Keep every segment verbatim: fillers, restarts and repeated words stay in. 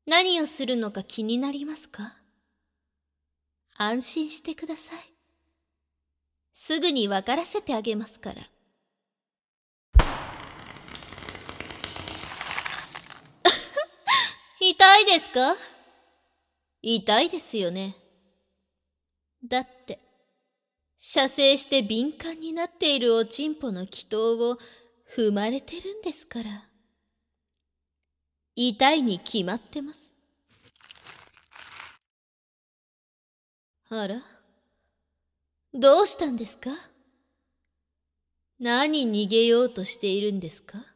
何をするのか気になりますか？安心してください。すぐにわからせてあげますから。痛いですか？痛いですよね。だって、射精して敏感になっているおちんぽの祈祷を踏まれてるんですから。痛いに決まってます。あら、どうしたんですか？何逃げようとしているんですか？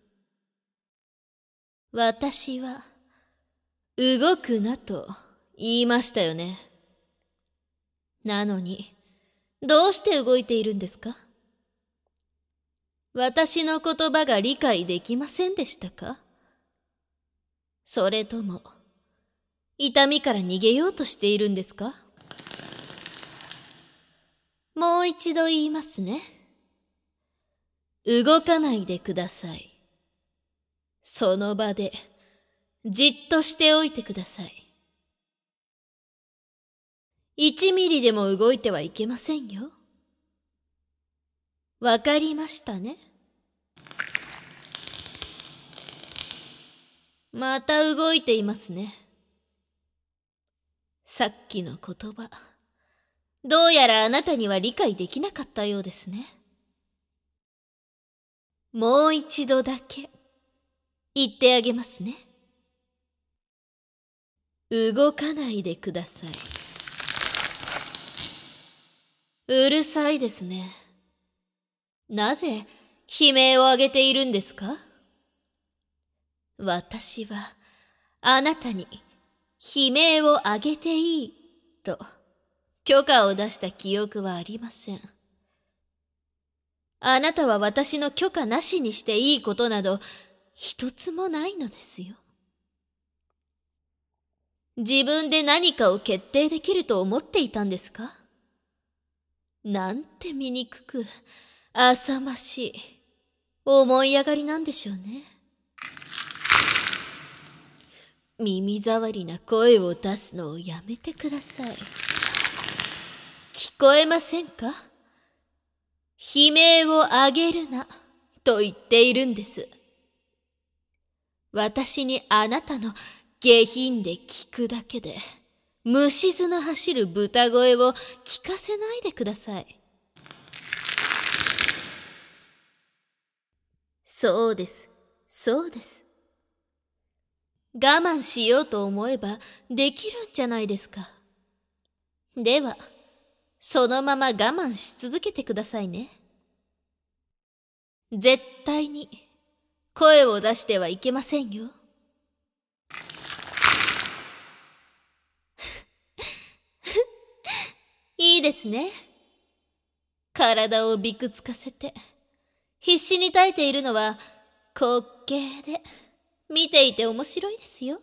私は、動くなと言いましたよね。なのに、どうして動いているんですか？私の言葉が理解できませんでしたか？それとも、痛みから逃げようとしているんですか？もう一度言いますね。動かないでください。その場で、じっとしておいてください。一ミリでも動いてはいけませんよ。わかりましたね。また動いていますね。さっきの言葉、どうやらあなたには理解できなかったようですね。もう一度だけ言ってあげますね。動かないでください。うるさいですね。なぜ悲鳴を上げているんですか？私はあなたに悲鳴を上げていいと許可を出した記憶はありません。あなたは私の許可なしにしていいことなど一つもないのですよ。自分で何かを決定できると思っていたんですか？なんて醜く浅ましい思い上がりなんでしょうね。耳障りな声を出すのをやめてください。聞こえませんか？悲鳴を上げるなと言っているんです。私にあなたの下品で聞くだけで虫唾の走る豚声を聞かせないでください。そうです、そうです。我慢しようと思えばできるんじゃないですか。では、そのまま我慢し続けてくださいね。絶対に声を出してはいけませんよ。いいですね。体をびくつかせて、必死に耐えているのは滑稽で、見ていて面白いですよ。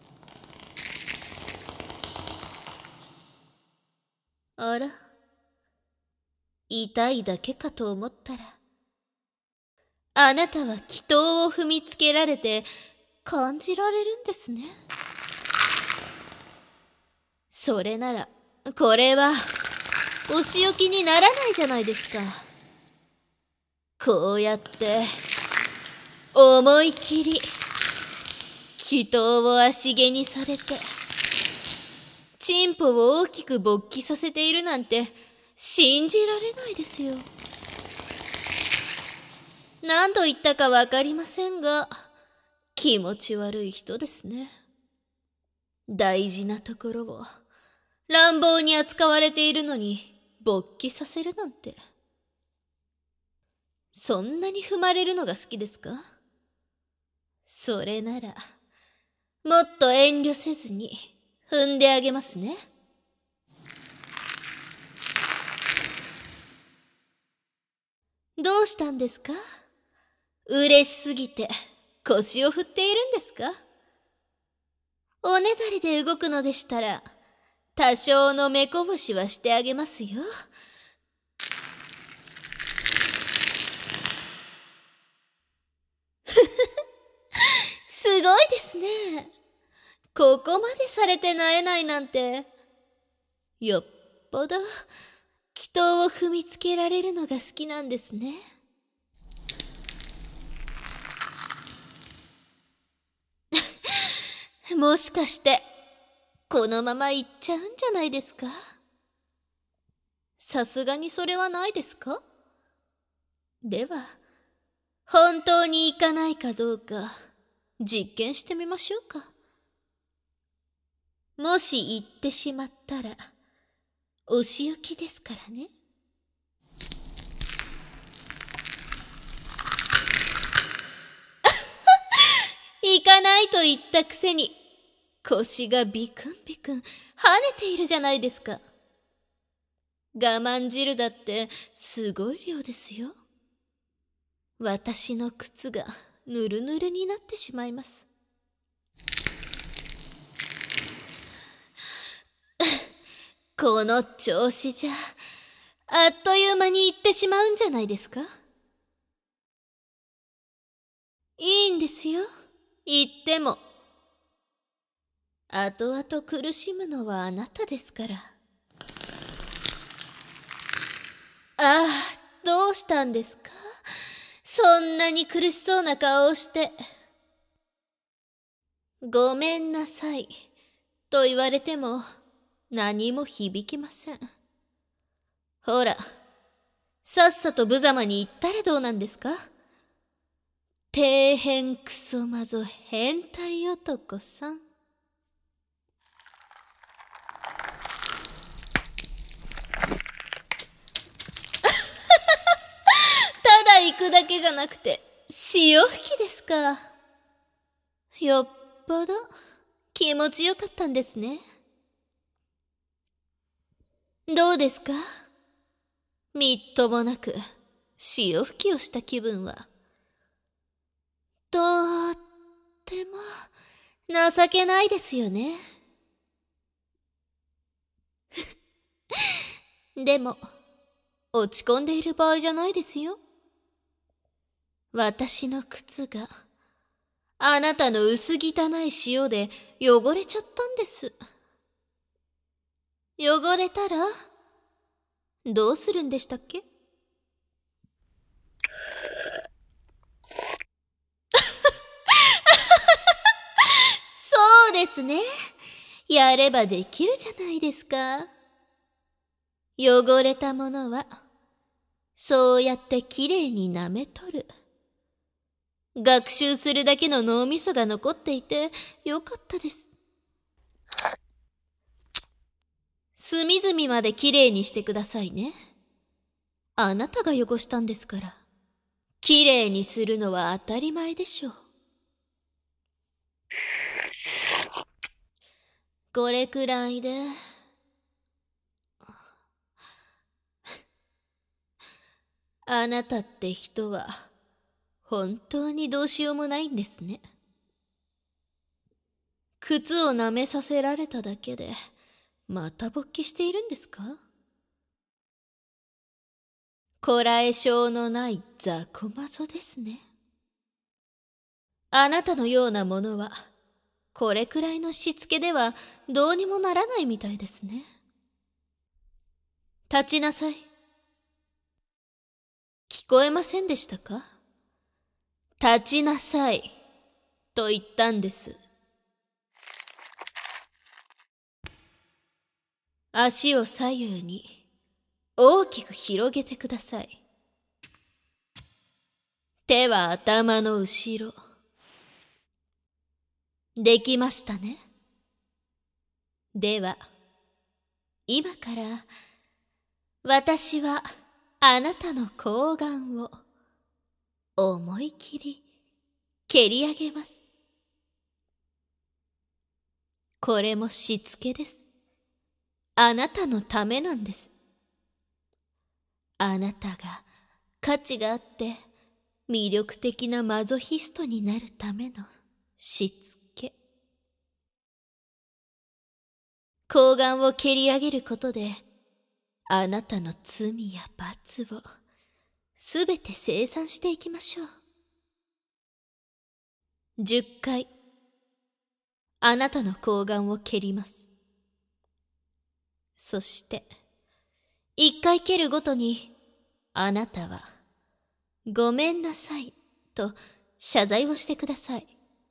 あら、痛いだけかと思ったら、あなたは祈祷を踏みつけられて感じられるんですね。それなら、これはお仕置きにならないじゃないですか。こうやって思い切り祈祷を足毛にされてチンポを大きく勃起させているなんて信じられないですよ。何度言ったかわかりませんが、気持ち悪い人ですね。大事なところを乱暴に扱われているのに勃起させるなんて。そんなに踏まれるのが好きですか？それならもっと遠慮せずに踏んであげますね。どうしたんですか？嬉しすぎて腰を振っているんですか？おねだりで動くのでしたら多少の目こぼしはしてあげますよ。すごいですね。 ここまでされてなえないなんて、よっぽど祈祷を踏みつけられるのが好きなんですね。もしかしてこのまま行っちゃうんじゃないですか？さすがにそれはないですか？では本当に行かないかどうか実験してみましょうか。もし行ってしまったらお仕置きですからね。行かないと言ったくせに腰がビクンビクン跳ねているじゃないですか。我慢汁だってすごい量ですよ。私の靴がぬるぬるになってしまいます。この調子じゃあっという間に行ってしまうんじゃないですか。いいんですよ、行っても。後々苦しむのはあなたですから。ああ、どうしたんですか、そんなに苦しそうな顔をして。ごめんなさいと言われても何も響きません。ほら、さっさと無様に言ったらどうなんですか。底辺クソマゾ変態男さん。ただ行くだけじゃなくて潮吹きですか。よっぽど気持ちよかったんですね。どうですか、みっともなく潮吹きをした気分は。とっても情けないですよね。でも落ち込んでいる場合じゃないですよ。私の靴があなたの薄汚い塩で汚れちゃったんです。汚れたらどうするんでしたっけ？そうですね。やればできるじゃないですか。汚れたものはそうやってきれいに舐め取る。学習するだけの脳みそが残っていてよかったです。隅々まできれいにしてくださいね。あなたが汚したんですから。きれいにするのは当たり前でしょう。これくらいで。あなたって人は本当にどうしようもないんですね。靴を舐めさせられただけでまた勃起しているんですか？こらえ性のない雑魚マゾですね。あなたのようなものはこれくらいのしつけではどうにもならないみたいですね。立ちなさい。聞こえませんでしたか？立ちなさいと言ったんです。足を左右に大きく広げてください。手は頭の後ろ。できましたね。では今から私はあなたの睾丸を思い切り蹴り上げます。これもしつけです。あなたのためなんです。あなたが価値があって魅力的なマゾヒストになるためのしつけ。睾丸を蹴り上げることであなたの罪や罰をすべて清算していきましょう。じゅっかいあなたの睾丸を蹴ります。そして、一回蹴るごとに、あなたは、ごめんなさい、と謝罪をしてください。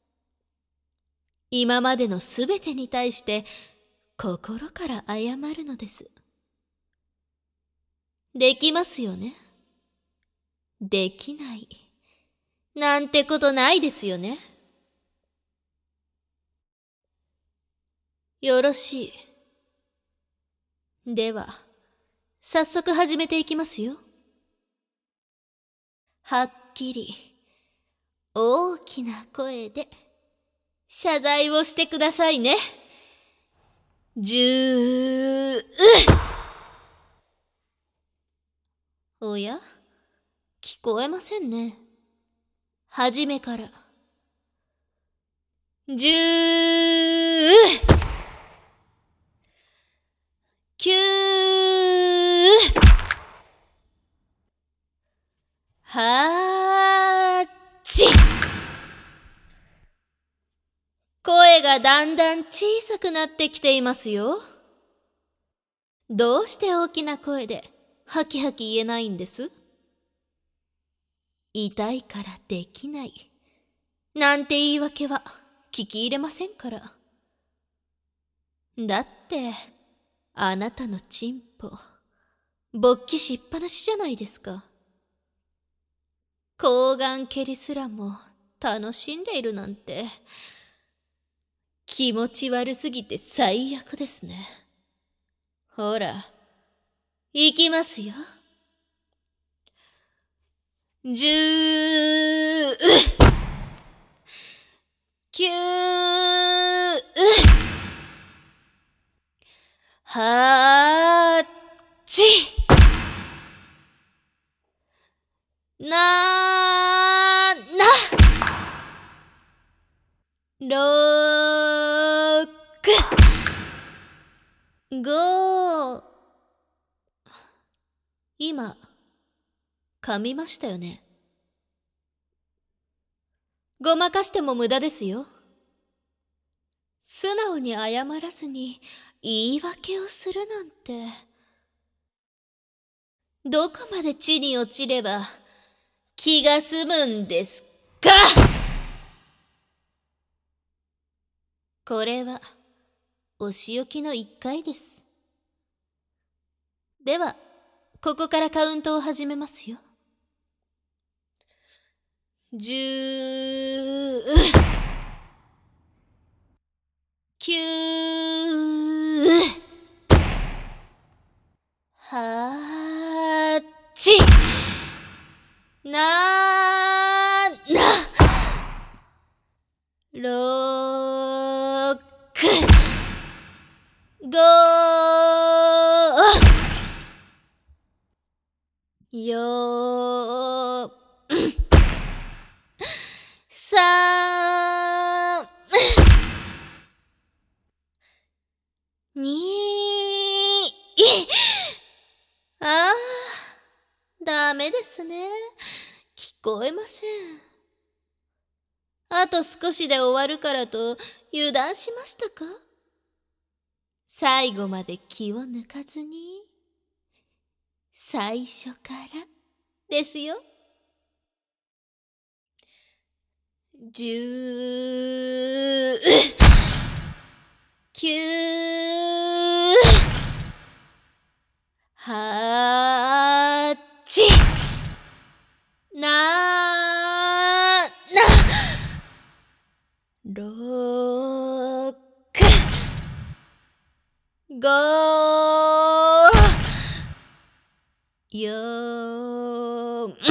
今までのすべてに対して、心から謝るのです。できますよね？できない。なんてことないですよね？よろしい。では、早速始めていきますよ。はっきり、大きな声で、謝罪をしてくださいね。じゅう、おや？聞こえませんね。はじめから。じゅう、きゅう、はち。声がだんだん小さくなってきていますよ。どうして大きな声でハキハキ言えないんです？痛いからできない。なんて言い訳は聞き入れませんから。だって、あなたのチンポ、勃起しっぱなしじゃないですか。睾丸蹴りすらも楽しんでいるなんて、気持ち悪すぎて最悪ですね。ほら、行きますよ。じゅう、きゅう、はち、なな、ろく、ご。今、噛みましたよね。ごまかしても無駄ですよ。素直に謝らずに言い訳をするなんて。どこまで地に落ちれば気が済むんですか？これはお仕置きの一回です。では、ここからカウントを始めますよ。じゅう、きゅう、はち、なな、ろく、ご、よん、さん、に、ああ、ダメですね。聞こえません。あと少しで終わるからと油断しましたか？最後まで気を抜かずに、最初からですよ。じゅう、きゅう、はち、なな、ろく、ご、よん、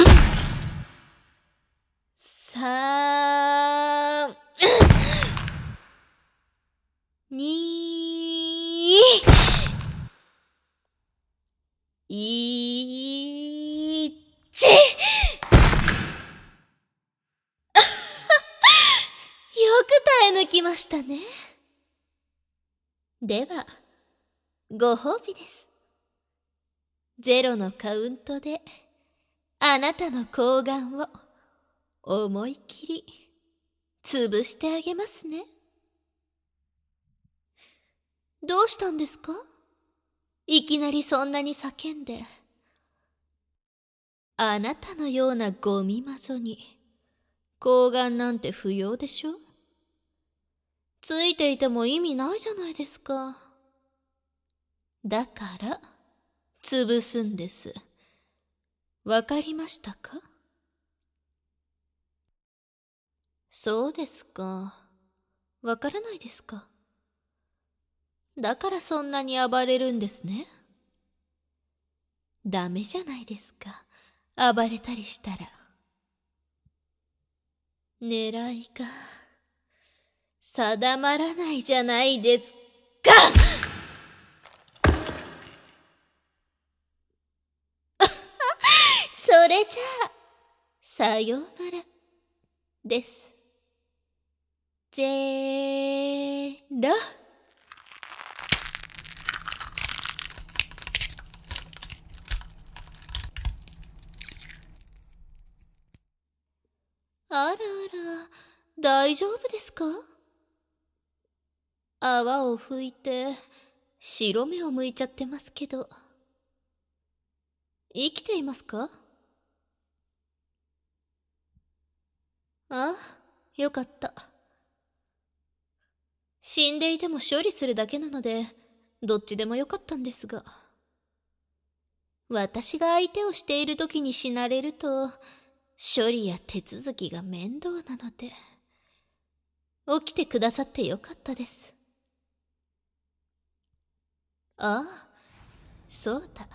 さん、に、いち。よく耐え抜きましたね。では、ご褒美です。ゼロのカウントで、あなたの睾丸を思い切り潰してあげますね。 どうしたんですか？いきなりそんなに叫んで。あなたのようなゴミマゾに睾丸なんて不要でしょ。ついていても意味ないじゃないですか。だから潰すんです。わかりましたか？そうですか。わからないですか。だからそんなに暴れるんですね。ダメじゃないですか、暴れたりしたら。狙いが定まらないじゃないですか。それじゃあさようならです。ゼロ。あらあら、大丈夫ですか？泡を吹いて白目を向いちゃってますけど、生きていますか？ああ、よかった。死んでいても処理するだけなのでどっちでもよかったんですが、私が相手をしている時に死なれると処理や手続きが面倒なので、起きてくださってよかったです。ああ、そうだ。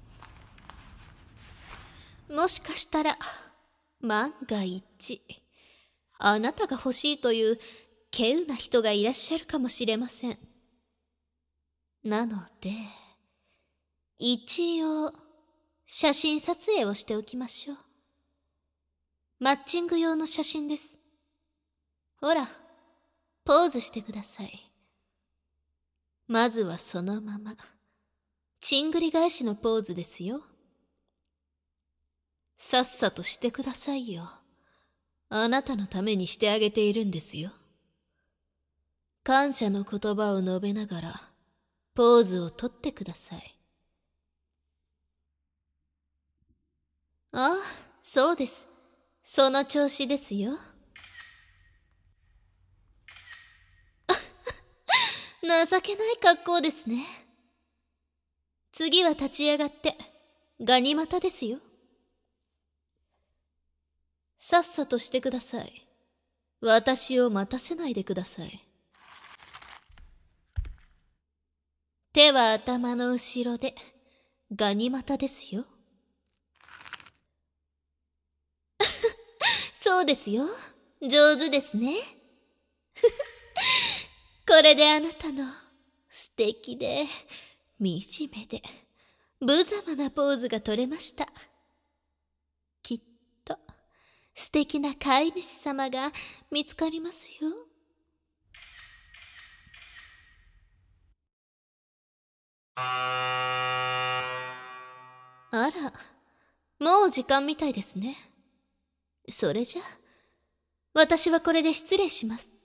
もしかしたら万が一あなたが欲しいという稀有な人がいらっしゃるかもしれません。なので一応写真撮影をしておきましょう。マッチング用の写真です。ほら、ポーズしてください。まずはそのままちんぐり返しのポーズですよ。さっさとしてくださいよ。あなたのためにしてあげているんですよ。感謝の言葉を述べながらポーズをとってください。ああ、そうです。その調子ですよ。情けない格好ですね。次は立ち上がってガニ股ですよ。さっさとしてください。私を待たせないでください。手は頭の後ろでガニ股ですよ。そうですよ。上手ですね。これであなたの素敵で惨めで無様なポーズが取れました。きっと素敵な飼い主様が見つかりますよ。あら、もう時間みたいですね。それじゃ私はこれで失礼します。